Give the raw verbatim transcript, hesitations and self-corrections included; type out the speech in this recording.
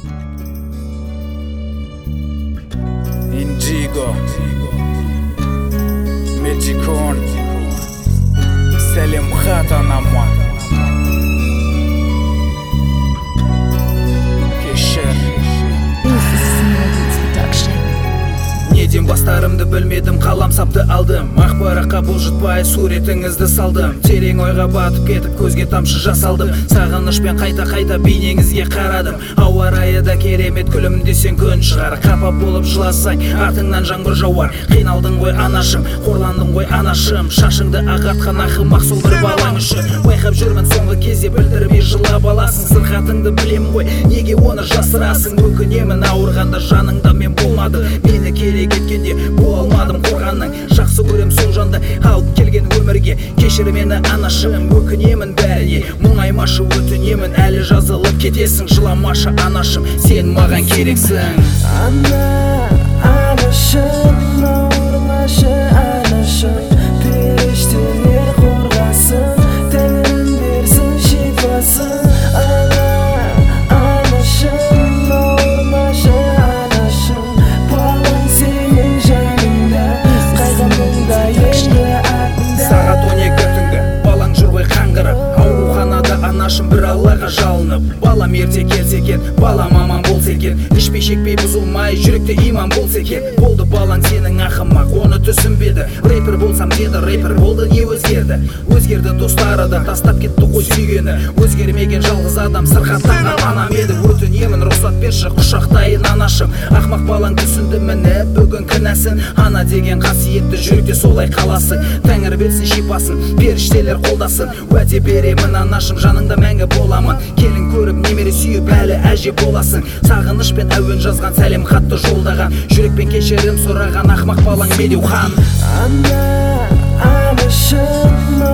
Indigo Medicon Selim Khatan Amwa Кешер Неден бастарымды білмедім, қалам сапты алдым. Ақпараққа бұлжытпай суретіңізді салдым. Терең ойға батып кетіп көзге тамшы жасалдым. Сағынышпен қайта-қайта бейнеңізге қарадым. Ауа райы да керемет, күлімдесең күн шығар. Қапа болып жыласаң артыңнан жаңбыр жауар. Қиналдың ғой анашым, қорландың ғой анашым. Шашыңды ағатқан ақымақ сол бір балаң үшін. Байқап жүрмін соңғы кезде білдірмей жылап аласың. Сырқатыңды білем ғой, неге оны жасырасың? Өкінемін ауырғанда жаныңда мен болмадым. Мені керек еткенде бола алмадым қорғанның. Жақсы көрем сол жанды алып келген өмірге. Кешір мені анашым, өкінемін бәріне. Мұңаймашы өтінемін, әлі жазылып кетесің. Жыламашы анашым, сен маған керексің. Ана, анашым, ауырмашы анашым. Періштелер қорғасын, тәңірім берсін шипасын. Ана, анашым, ауырмашы анашым. Балаң сенің жаныңда, қайғымыңда енді артында. Сағат он екі түнгі, балаң жүр ғой қаңғырып. Ауруханада анашым бір Аллаға жалынып. Балам ерте келсе екен, балам аман болса екен. Ішпей шекпей бұзылмай, жүректе иман болса екен. Болды балаң сенің ақымақ, оны түсінбеді. Рэпер болсам деді, рэпер болды, не өзгерді? Өзгерді достары да, тастап кетті ғой сүйгені. Өзгермеген жалғыз адам сырқаттанған анам еді. Өтінемін рұқсат берші, құшақтайын анашым. Ақмақ балаң түсінді міне бүгін кінәсін. Ана деген қасиетті жүректе солай қаласың. Тәңір берсін шипасын, періштелер қолдасын. Уәде беремін анашым, жаныңда мәңгі боламын. Келін көріп немере сүйіп әлі әже боласың. Сағынышпен әуен жазған, сәлем хатты жолдаған. Жүрекпен кешірім сұраған ақмақ балаң Медеухан. Ана, анашым,